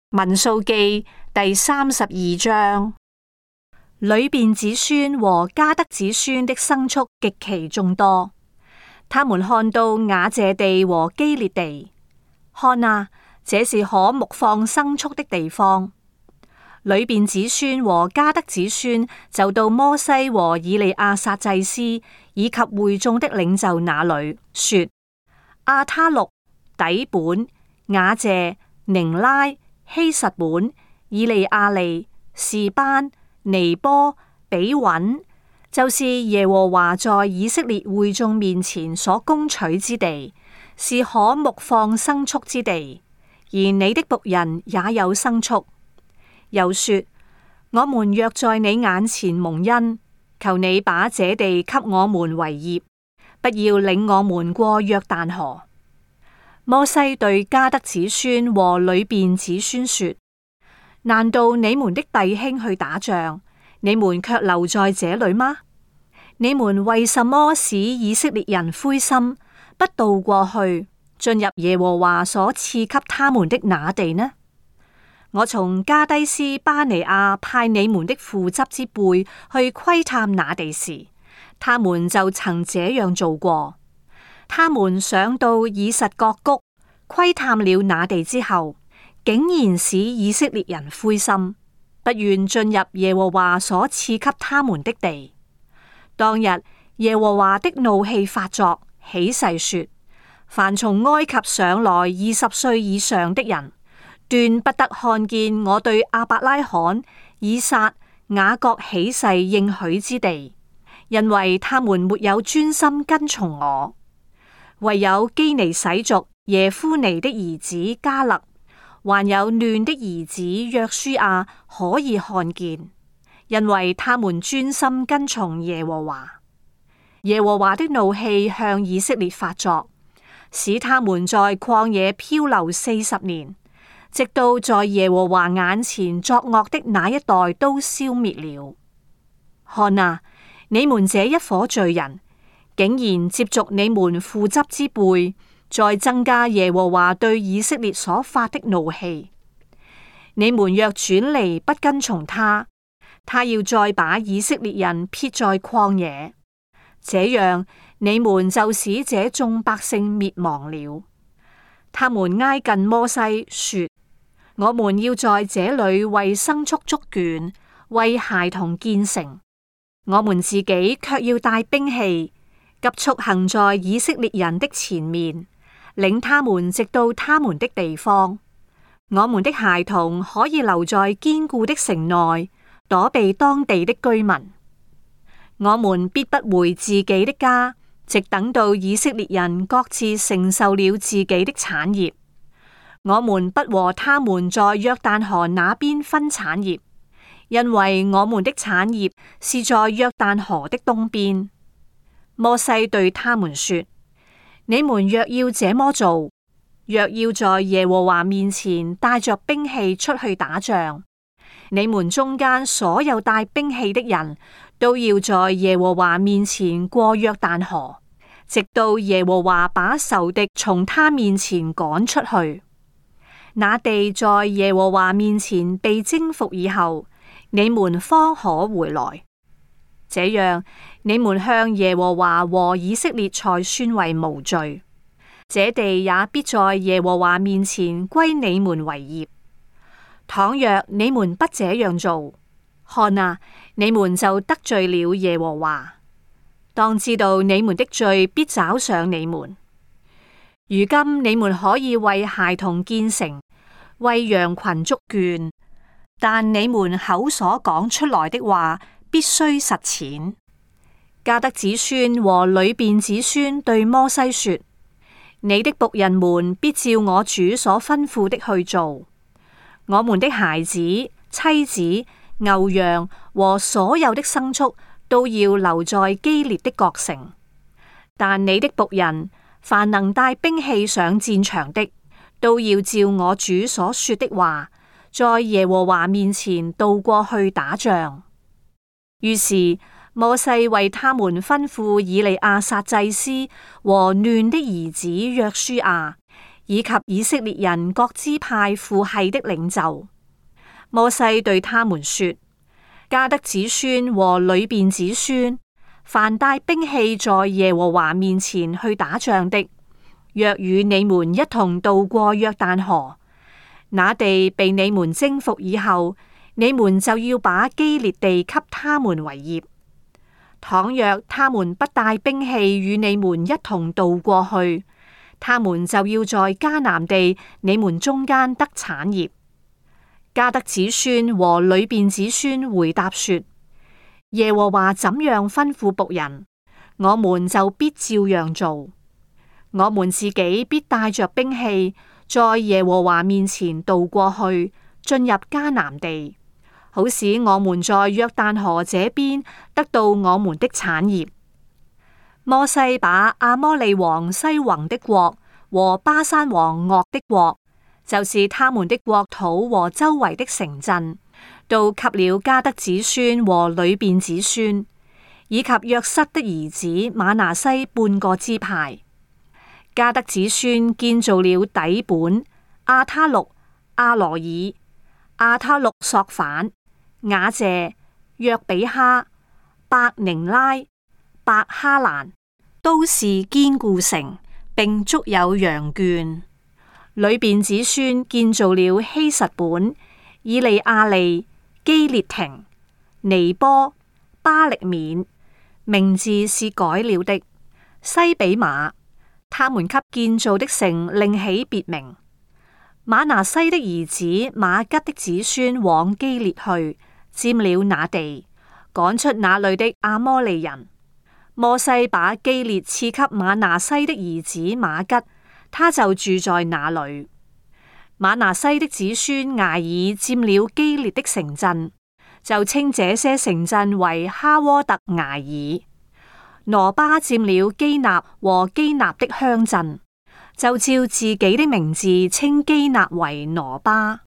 民數記第32章。流便子孫和迦得子孫的牲畜極其眾多，他們看到雅謝地和基列地，看啊，這是可牧放牲畜的地方。流便子孫和迦得子孫就到摩西和以利亞撒祭司以及會眾的領袖那裏，說：亞他錄、底本、雅謝、寧拉、希實本、以利亞利、示班、尼波、比穩，就是耶和華在以色列會眾面前所攻取之地，是可牧放牲畜之地，而你的僕人也有牲畜。又說：我們若在你眼前蒙恩，求你把這地給我們為業，不要領我們過約旦河。摩西對迦得子孫和流便子孫說：難道你們的弟兄去打仗，你們卻留在這裏嗎？你們為什麼使以色列人灰心，不渡過去，進入耶和華所賜給他們的那地呢？我從加低斯巴尼亞派你們的父執之輩去窺探那地時，他們就曾這樣做過。他們上到以實各谷，窺探了那地之後，竟然使以色列人灰心，不願進入耶和華所賜給他們的地。當日耶和華的怒氣發作，起誓說：凡從埃及上來20歲以上的人，斷不得看見我對亞伯拉罕、以撒、雅各起誓應許之地，因為他們沒有專心跟從我。唯有基尼洗族耶夫尼的兒子迦勒，還有嫩的兒子約書亞可以看見，因為他們專心跟從耶和華。耶和華的怒氣向以色列發作，使他們在曠野漂流40年，直到在耶和華眼前作惡的那一代都消滅了。看啊，你們這一夥罪人，竟然接續你們父執之輩，再增加耶和華對以色列所發的怒氣。你們若轉離不跟從他，他要再把以色列人撇在曠野，這樣你們就使這眾百姓滅亡了。他們挨近摩西說：我們要在這裏為牲畜築圈，為孩童建城，我們自己卻要帶兵器，急速行在以色列人的前面，領他們直到他們的地方。我們的孩童可以留在堅固的城內，躲避當地的居民。我們必不回自己的家，直等到以色列人各自承受了自己的產業。我們不和他們在約旦河那邊分產業，因為我們的產業是在約旦河的東邊。摩西對他們說：你們若要這麼做，若要在耶和華面前帶着兵器出去打仗，你們中間所有帶兵器的人都要在耶和華面前過約旦河，直到耶和華把仇敵從他面前趕出去。那地在耶和華面前被征服以後，你們方可回來。這樣，你們向耶和華和以色列才算為無罪。這地也必在耶和華面前歸你們為業。倘若你們不這樣做，看啊，你們就得罪了耶和華。當知道你們的罪必找上你們。如今你們可以為孩童建城，為羊群築圈，但你們口所講出來的話，必須實踐。迦得子孫和流便子孫對摩西說：你的僕人們必照我主所吩咐的去做。我們的孩子、妻子、牛羊和所有的牲畜都要留在基列的各城。但你的僕人，凡能帶兵器上戰場的，都要照我主所說的話，在耶和華面前渡過去打仗。於是摩西為他們吩咐以利亞撒祭司和嫩的兒子約書亞， 以及以色列人各支派父系的領袖。摩西對他們說：迦得子孫和流便子孫，凡帶兵器在耶和華面前去打仗的，若與你們一同渡過約旦河，那地被你們征服以後，你們就要把基列地給他們為業。倘若他們不帶兵器與你們一同渡過去，他們就要在迦南地你們中間得產業。迦得子孫和流便子孫回答說：耶和華怎樣吩咐僕人，我們就必照樣做。我們自己必帶着兵器，在耶和華面前渡過去，進入迦南地，好使我們在約旦河這邊得到我們的產業。摩西把亞摩利王西宏的國和巴珊王噩的國，就是他們的國土和周圍的城鎮，都給了迦得子孫和流便子孫，以及約瑟的兒子瑪拿西半個支派。迦得子孫建造了底本、亞他錄、阿羅爾、亞他錄索反、雅謝、約比哈、伯寧拉、伯哈蘭，都是堅固城，並築有羊圈。流便子孫建造了希實本、以利亞利、基列亭、尼波、巴力免，名字是改了的，西比瑪。他們給建造的城另起別名。瑪拿西的兒子瑪吉的子孫往基列去，佔了那地，趕出那裏的阿摩利人。摩西把基列賜給瑪拿西的兒子瑪吉，他就住在那裏。瑪拿西的子孫睚爾佔了基列的城鎮，就稱這些城鎮為哈沃特睚爾。挪巴佔了基納和基納的鄉鎮，就照自己的名字稱基納為挪巴。